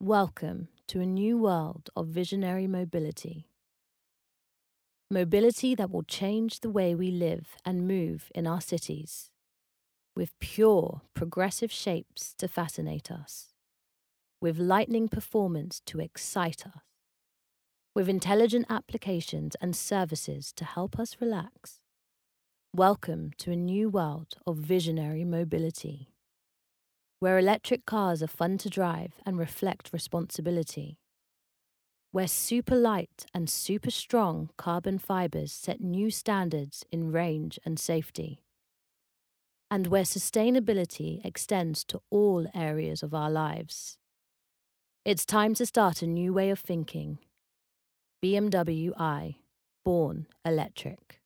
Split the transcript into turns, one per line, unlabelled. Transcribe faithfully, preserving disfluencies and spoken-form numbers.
Welcome to a new world of visionary mobility. Mobility that will change the way we live and move in our cities, with pure, progressive shapes to fascinate us, with lightning performance to excite us, with intelligent applications and services to help us relax. Welcome to a new world of visionary mobility, where electric cars are fun to drive and reflect responsibility, where super light and super strong carbon fibers set new standards in range and safety, and where sustainability extends to all areas of our lives. It's time to start a new way of thinking. B M W i, born electric.